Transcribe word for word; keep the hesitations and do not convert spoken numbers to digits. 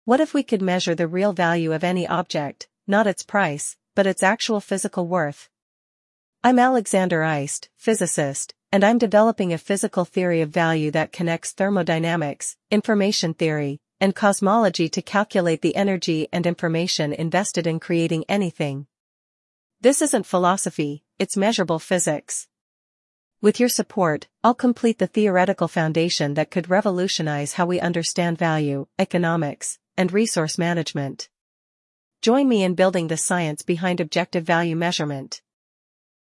What if we could measure the real value of any object, not its price, but its actual physical worth? I'm Alexander Eist, physicist, and I'm developing a physical theory of value that connects thermodynamics, information theory, and cosmology to calculate the energy and information invested in creating anything. This isn't philosophy, it's measurable physics. With your support, I'll complete the theoretical foundation that could revolutionize how we understand value, economics, and resource management. Join me in building the science behind objective value measurement.